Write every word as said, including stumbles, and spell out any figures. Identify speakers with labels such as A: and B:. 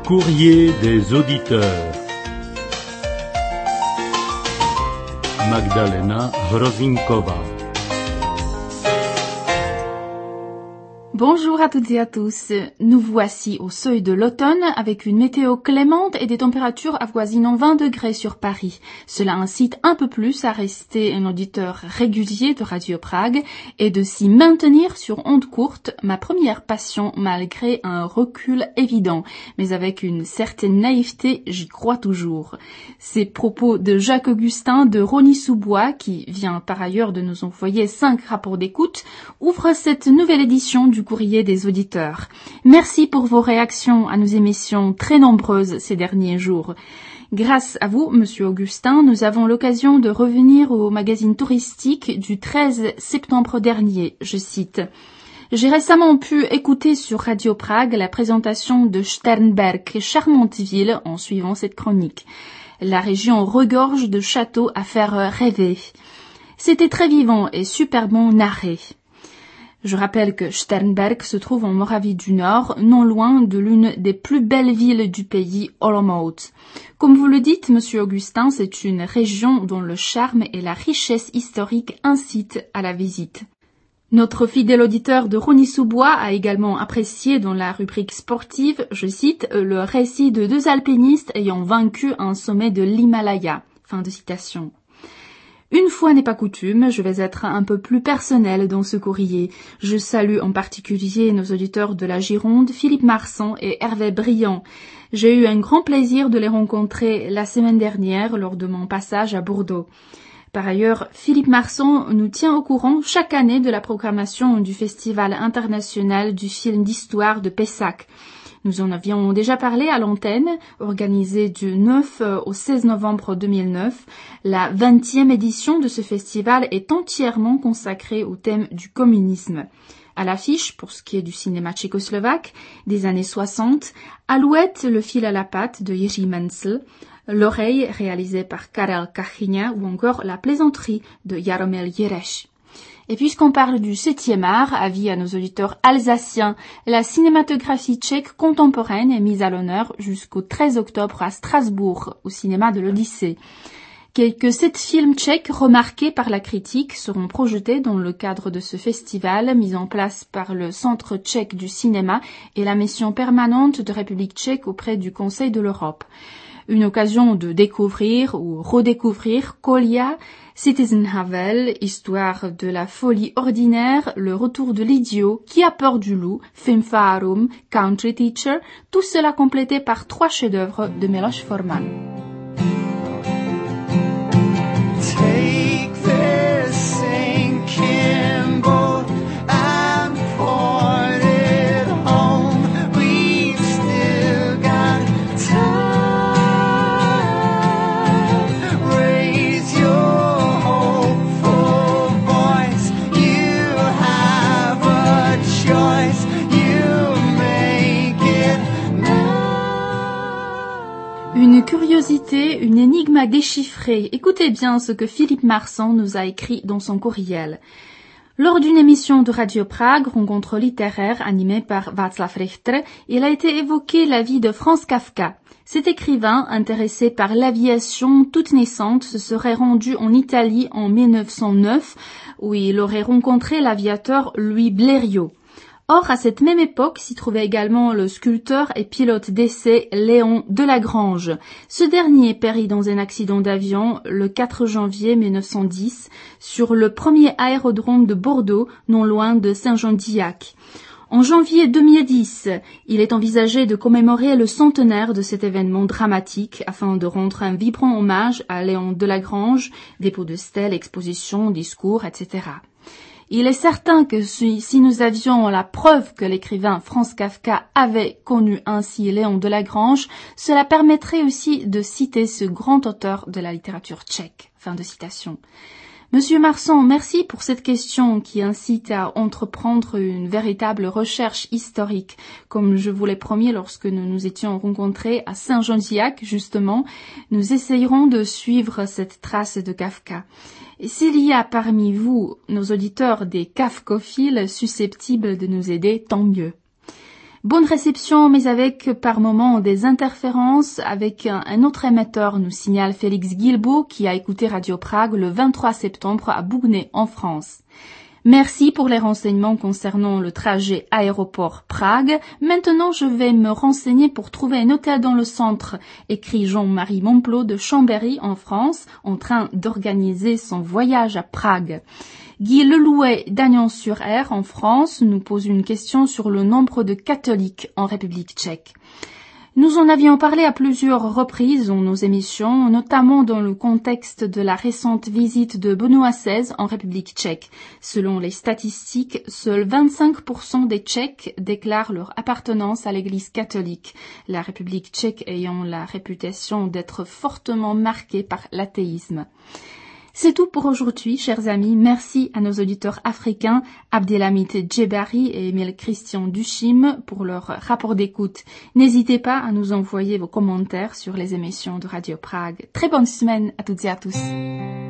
A: Courrier des auditeurs. Magdalena Hrozinkova.
B: Bonjour à toutes et à tous. Nous voici au seuil de l'automne avec une météo clémente et des températures avoisinant vingt degrés sur Paris. Cela incite un peu plus à rester un auditeur régulier de Radio Prague et de s'y maintenir sur ondes courtes, ma première passion malgré un recul évident. Mais avec une certaine naïveté, j'y crois toujours. Ces propos de Jacques Augustin de Rosny-sous-Bois, qui vient par ailleurs de nous envoyer cinq rapports d'écoute, ouvrent cette nouvelle édition du courrier des auditeurs. Merci pour vos réactions à nos émissions très nombreuses ces derniers jours. Grâce à vous, Monsieur Augustin, nous avons l'occasion de revenir au magazine touristique du treize septembre dernier. Je cite: J'ai récemment pu écouter sur Radio Prague la présentation de Sternberg, charmante ville, en suivant cette chronique. La région regorge de châteaux à faire rêver. C'était très vivant et superbement narré. Je rappelle que Sternberg se trouve en Moravie du Nord, non loin de l'une des plus belles villes du pays, Olomouc. Comme vous le dites, Monsieur Augustin, c'est une région dont le charme et la richesse historique incitent à la visite. Notre fidèle auditeur de Rosny-sous-Bois a également apprécié dans la rubrique sportive, je cite, le récit de deux alpinistes ayant vaincu un sommet de l'Himalaya. Fin de citation. Une fois n'est pas coutume, je vais être un peu plus personnel dans ce courrier. Je salue en particulier nos auditeurs de la Gironde, Philippe Marsan et Hervé Briand. J'ai eu un grand plaisir de les rencontrer la semaine dernière lors de mon passage à Bordeaux. Par ailleurs, Philippe Marsan nous tient au courant chaque année de la programmation du Festival international du film d'histoire de Pessac. Nous en avions déjà parlé à l'antenne, organisée du neuf au seize novembre deux mille neuf. La vingtième édition de ce festival est entièrement consacrée au thème du communisme. À l'affiche, pour ce qui est du cinéma tchécoslovaque des années soixante, Alouette, le fil à la patte de Jiří Menzel, L'oreille, réalisée par Karel Kachyňa, ou encore La plaisanterie de Jaromír Jireš. Et puisqu'on parle du septième art, avis à nos auditeurs alsaciens, la cinématographie tchèque contemporaine est mise à l'honneur jusqu'au treize octobre à Strasbourg, au cinéma de l'Odyssée. Quelques sept films tchèques remarqués par la critique seront projetés dans le cadre de ce festival mis en place par le Centre tchèque du cinéma et la mission permanente de République tchèque auprès du Conseil de l'Europe. Une occasion de découvrir ou redécouvrir Kolia, Citizen Havel, Histoire de la folie ordinaire, Le retour de l'idiot, Qui a peur du loup, Filmforum, Country Teacher, tout cela complété par trois chefs-d'œuvre de Miloš Forman.
C: Take this sinking boat and port it home. We've still got time. Raise your hopeful voice. You have a choice. You make it now.
B: Une curiosité, une énigme à déchiffrer. Écoutez bien ce que Philippe Marsan nous a écrit dans son courriel. Lors d'une émission de Radio Prague, rencontre littéraire animée par Václav Richter, il a été évoqué la vie de Franz Kafka. Cet écrivain, intéressé par l'aviation toute naissante, se serait rendu en Italie en mille neuf cent neuf, où il aurait rencontré l'aviateur Louis Blériot. Or, à cette même époque, s'y trouvait également le sculpteur et pilote d'essai Léon Delagrange. Ce dernier périt dans un accident d'avion le quatre janvier mille neuf cent dix sur le premier aérodrome de Bordeaux, non loin de Saint-Jean-d'Illac. En janvier deux mille dix, il est envisagé de commémorer le centenaire de cet événement dramatique afin de rendre un vibrant hommage à Léon Delagrange, dépôt de stèles, expositions, discours, et cetera. Il est certain que si, si nous avions la preuve que l'écrivain Franz Kafka avait connu ainsi Léon Delagrange, cela permettrait aussi de citer ce grand auteur de la littérature tchèque. Fin de citation. Monsieur Marsan, merci pour cette question qui incite à entreprendre une véritable recherche historique. Comme je vous l'ai promis lorsque nous nous étions rencontrés à Saint-Jean-d'Illac, justement, nous essayerons de suivre cette trace de Kafka. Et s'il y a parmi vous, nos auditeurs, des kafkophiles susceptibles de nous aider, tant mieux. Bonne réception, mais avec par moments des interférences avec un, un autre émetteur, nous signale Félix Guilbault, qui a écouté Radio Prague le vingt-trois septembre à Bougnay, en France. Merci pour les renseignements concernant le trajet aéroport-Prague. Maintenant, je vais me renseigner pour trouver un hôtel dans le centre, écrit Jean-Marie Monplot de Chambéry, en France, en train d'organiser son voyage à Prague. Guy Lelouet d'Agnon-sur-Aire, en France, nous pose une question sur le nombre de catholiques en République tchèque. Nous en avions parlé à plusieurs reprises dans nos émissions, notamment dans le contexte de la récente visite de Benoît seize en République tchèque. Selon les statistiques, seuls vingt-cinq pour cent des Tchèques déclarent leur appartenance à l'Église catholique, la République tchèque ayant la réputation d'être fortement marquée par l'athéisme. C'est tout pour aujourd'hui, chers amis. Merci à nos auditeurs africains, Abdelhamid Djebari et Emile Christian Duchim, pour leur rapport d'écoute. N'hésitez pas à nous envoyer vos commentaires sur les émissions de Radio Prague. Très bonne semaine à toutes et à tous.